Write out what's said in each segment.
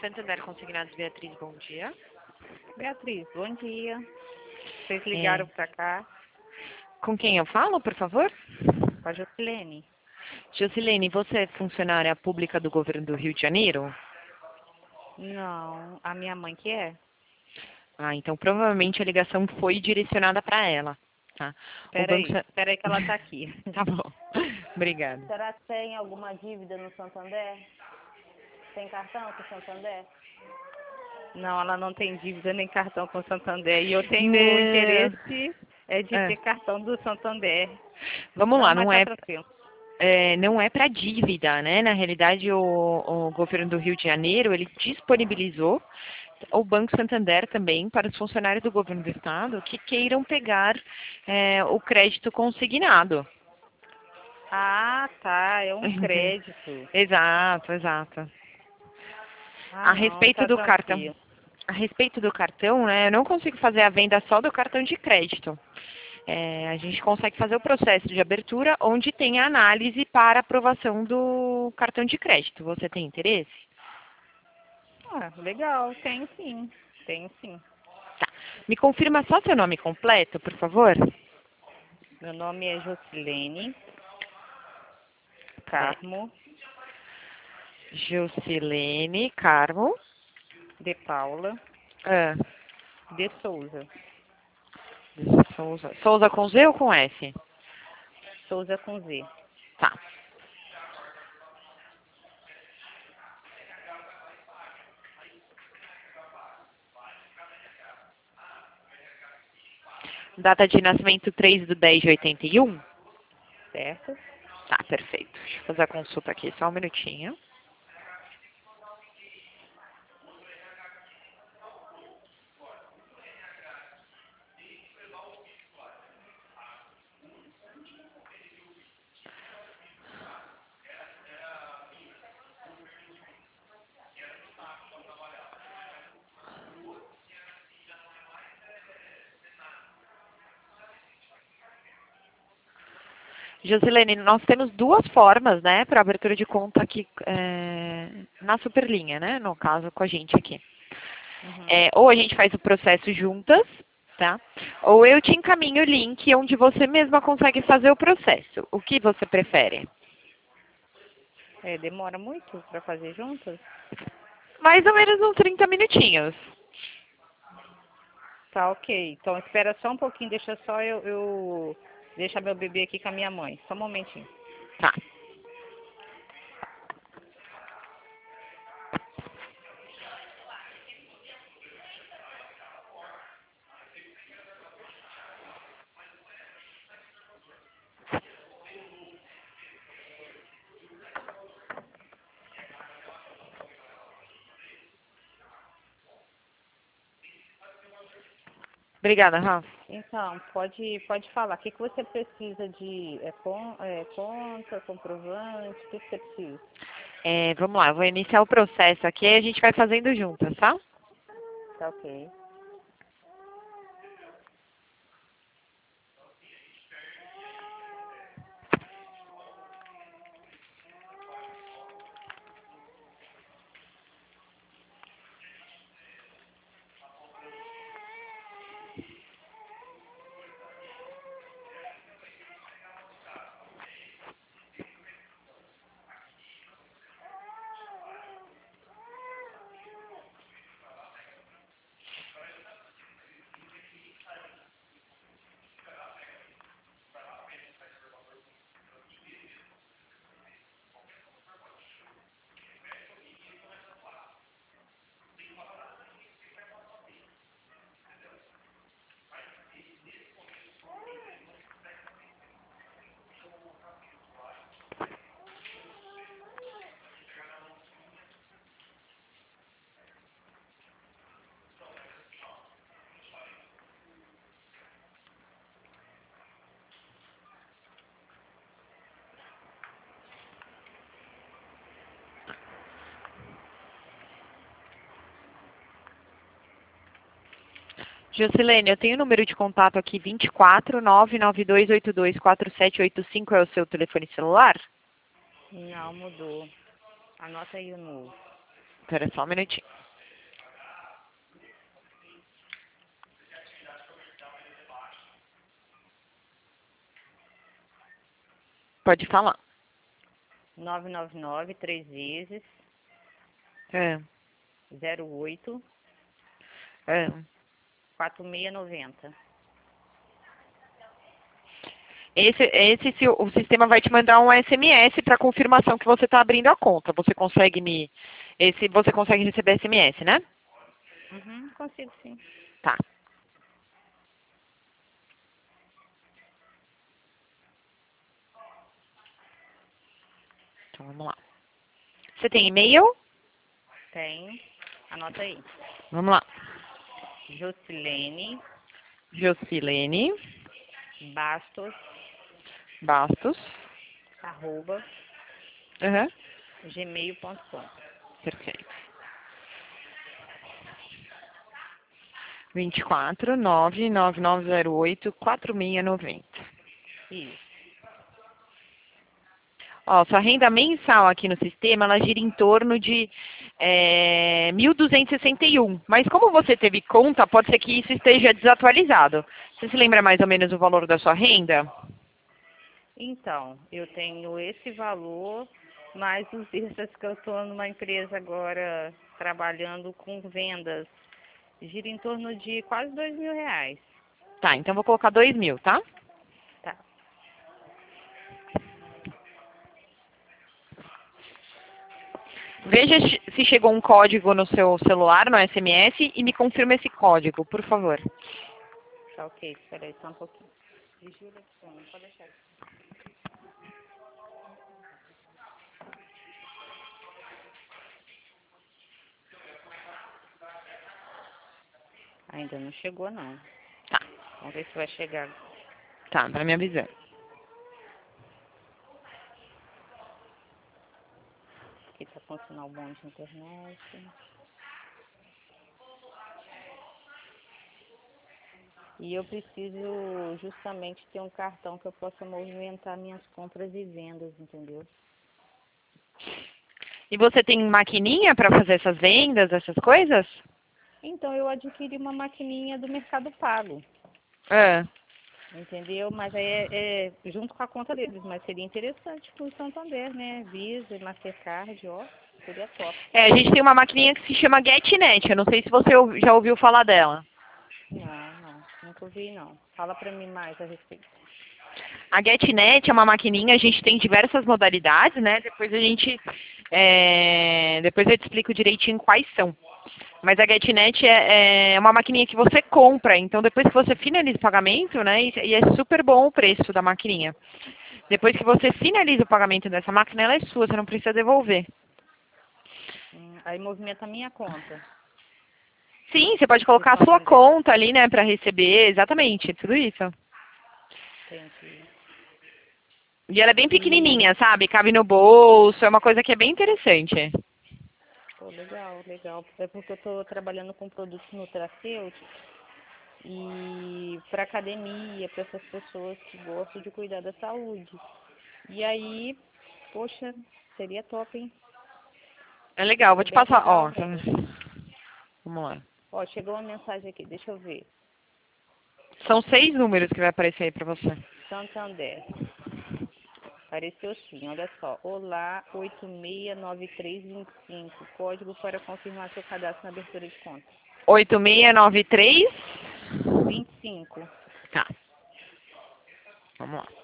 Santander Consignados, Beatriz, bom dia. Beatriz, bom dia. Vocês ligaram pra cá Com quem eu falo, por favor? com a Josilene? Josilene, você é funcionária pública do governo do Rio de Janeiro? Não, a minha mãe que é? Ah, então provavelmente a ligação foi direcionada para ela, tá? Peraí que ela tá aqui. Tá bom. Obrigada. Será que tem alguma dívida no Santander? Tem cartão com o Santander? Não, ela não tem dívida nem cartão com o Santander. E eu tenho Não. interesse de É. ter cartão do Santander. Vamos lá, mas não tá é, tranquilo. não é para dívida, né? Na realidade, o governo do Rio de Janeiro, ele disponibilizou o Banco Santander também para os funcionários do governo do estado que queiram pegar o crédito consignado. Ah, tá. É um crédito. Exato, exato. Ah, A não, respeito tá do cartão, tranquilo. né, eu não consigo fazer a venda só do cartão de crédito. A gente consegue fazer o processo de abertura onde tem a análise para aprovação do cartão de crédito. Você tem interesse? Ah, legal. Tenho sim. Tenho sim. Tá. Me confirma só seu nome completo, por favor? Meu nome é Josilene Carmo Jusilene Carmo. de Paula Ah, de Souza. Souza. Souza com Z ou com S? Souza com Z. Tá. Data de nascimento 3/10/81? Certo? Tá, perfeito. Deixa eu fazer a consulta aqui, só um minutinho. Josilene, nós temos duas formas, né, para abertura de conta aqui na Superlinha, né, no caso com a gente aqui. Uhum. Ou a gente faz o processo juntas, tá? Ou eu te encaminho o link onde você mesma consegue fazer o processo. O que você prefere? Demora muito para fazer juntas? Mais ou menos uns 30 minutinhos. Tá, ok. Então espera só um pouquinho, deixa só eu deixar meu bebê aqui com a minha mãe. Só um momentinho. Tá. Obrigada, Rafa. Então, pode falar. O que você precisa de conta, comprovante? O que você precisa? Vamos lá, eu vou iniciar o processo aqui e a gente vai fazendo juntas, tá? Tá, ok. Josilene, eu tenho o número de contato aqui, 24992824785, é o seu telefone celular? Não, mudou. Anota aí o novo. Espera só um minutinho. Pode falar. 999, 3 vezes, É, 08, é. 4690. O sistema vai te mandar um SMS para confirmação que você está abrindo a conta. Você consegue receber SMS, né? Uhum, consigo sim. Tá. Então vamos lá. Você tem e-mail? Tem. Anota aí. Vamos lá. Jocilene Jocilene Bastos, Bastos. arroba, Uhum. gmail.com. Perfeito. 24 99908 4690. Isso. Ó, sua renda mensal aqui no sistema, ela gira em torno de 1.261. Mas como você teve conta, pode ser que isso esteja desatualizado. Você se lembra mais ou menos o valor da sua renda? Então, eu tenho esse valor, mais os extras que eu estou numa empresa agora trabalhando com vendas. Gira em torno de quase R$ 2.000. Tá, então vou colocar 2.000, tá? Tá. Veja se chegou um código no seu celular, no SMS, e me confirma esse código, por favor. Tá ok, espera aí só um pouquinho. Júlia, pode deixar. Ainda não chegou não. Tá, Vamos ver se vai chegar. tá, pra me avisar. Aqui tá com sinal bom de internet. E eu preciso justamente ter um cartão que eu possa movimentar minhas compras e vendas, entendeu? E você tem maquininha para fazer essas vendas, essas coisas? Então eu adquiri uma maquininha do Mercado Pago, É. entendeu? Mas aí é junto com a conta deles, mas seria interessante com o Santander, né? Visa, Mastercard, ó, seria top. É, a gente tem uma maquininha que se chama GetNet. Eu não sei se você já ouviu falar dela. Não, nunca ouvi não. Fala pra mim mais a respeito. A GetNet é uma maquininha, a gente tem diversas modalidades, né? Depois eu te explico direitinho quais são. Mas a GetNet é uma maquininha que você compra, então depois que você finaliza o pagamento, né? E é super bom o preço da maquininha. Depois que você finaliza o pagamento dessa máquina, ela é sua, você não precisa devolver. Aí movimenta a minha conta Sim, você pode do colocar a sua Santander. conta ali, né, para receber, exatamente, tudo isso. Entendi. E ela é bem E, pequenininha, sabe? Cabe no bolso, é uma coisa que é bem interessante. pô, legal, legal. É porque eu tô trabalhando com produtos nutracêuticos e para academia, para essas pessoas que gostam de cuidar da saúde. E aí, poxa, seria top, hein? É legal, vou É te bem passar, ó. legal mesmo. Vamos lá. Ó, chegou uma mensagem aqui, deixa eu ver. São 6 números que vai aparecer aí pra você. Santander. Apareceu sim, olha só. Olá, 869325. Código para confirmar seu cadastro na abertura de conta. 8693. 25. Tá, vamos lá.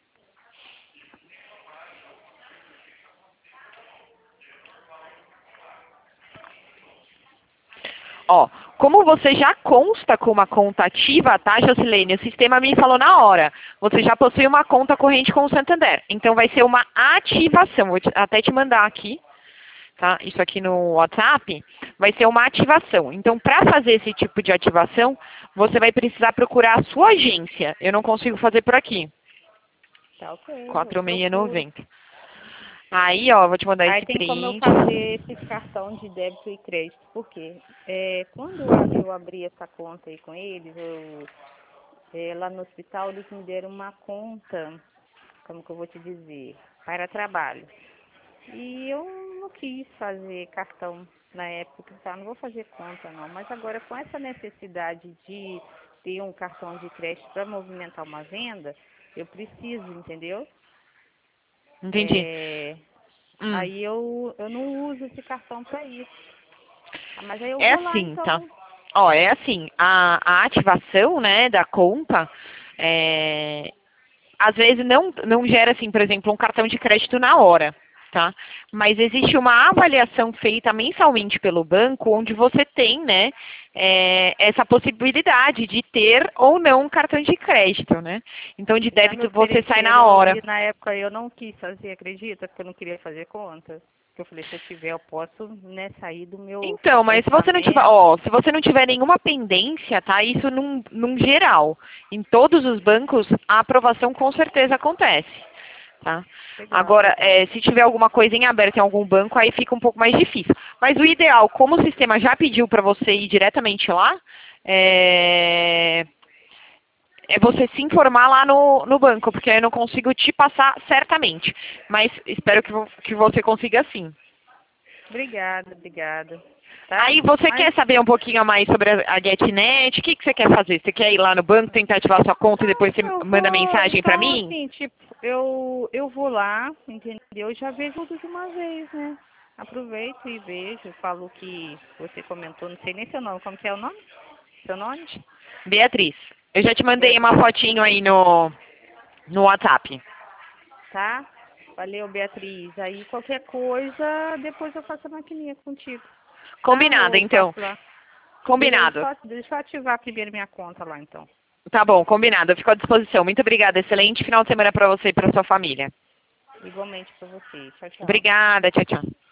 Ó, como você já consta com uma conta ativa, tá, Jocilene? O sistema me falou na hora. Você já possui uma conta corrente com o Santander. Então vai ser uma ativação. Vou até te mandar aqui, tá? Isso aqui no WhatsApp. Vai ser uma ativação. Então, para fazer esse tipo de ativação, você vai precisar procurar a sua agência. Eu não consigo fazer por aqui. Tá ok, eu procuro. 4690. Aí, ó, vou te mandar Aí esse tem como eu print. fazer esses cartão de débito e crédito. Por quê? Quando eu abri essa conta aí com eles, lá no hospital, eles me deram uma conta, como que eu vou te dizer, para trabalho. E eu não quis fazer cartão na época, tá? Não vou fazer conta não. Mas agora com essa necessidade de ter um cartão de crédito para movimentar uma venda, eu preciso, entendeu? Entendi. Aí eu não uso esse cartão para isso. Mas aí eu É vou lá, assim, tá? então. Ó, é assim, a ativação, né, da conta, às vezes não gera, assim, por exemplo, um cartão de crédito na hora, tá? Mas existe uma avaliação feita mensalmente pelo banco, onde você tem, né, essa possibilidade de ter ou não um cartão de crédito, né? Então, de Já me débito você sai na ofereceram hora. e na época eu não quis fazer, acredita? Porque eu não queria fazer conta. Porque eu falei, se eu tiver, eu posso, né, sair do meu Então, mas se você não tiver, orçamento. ó, se você não tiver nenhuma pendência, tá? Isso num geral. Em todos os bancos, a aprovação com certeza acontece, tá? Legal, Agora, legal. se tiver alguma coisa em aberto em algum banco, aí fica um pouco mais difícil. Mas o ideal, como o sistema já pediu para você ir diretamente lá, é você se informar lá no banco, porque aí eu não consigo te passar certamente. Mas espero que você consiga sim. Obrigada, obrigada. Tá? Aí você Mas quer saber um pouquinho a mais sobre a GetNet? O que você quer fazer? Você quer ir lá no banco, tentar ativar sua conta e depois você eu manda vou, mensagem pra então, mim? assim, tipo, eu vou lá, entendeu? Eu já vejo tudo de uma vez, né? Aproveito e vejo, falo que você comentou, não sei nem seu nome, como que é o nome? Seu nome? Beatriz, eu já te mandei uma Beatriz, fotinho aí no WhatsApp. tá? Valeu, Beatriz. Aí qualquer coisa, depois eu faço a maquininha contigo, tá? Combinado, Eu então. faço lá. Combinado. Deixa eu ativar primeiro minha conta lá, então. Tá bom, combinado. Eu fico à disposição. Muito obrigada. Excelente final de semana pra você e pra sua família. Igualmente pra você. Tchau, tchau. Obrigada. Tchau, tchau.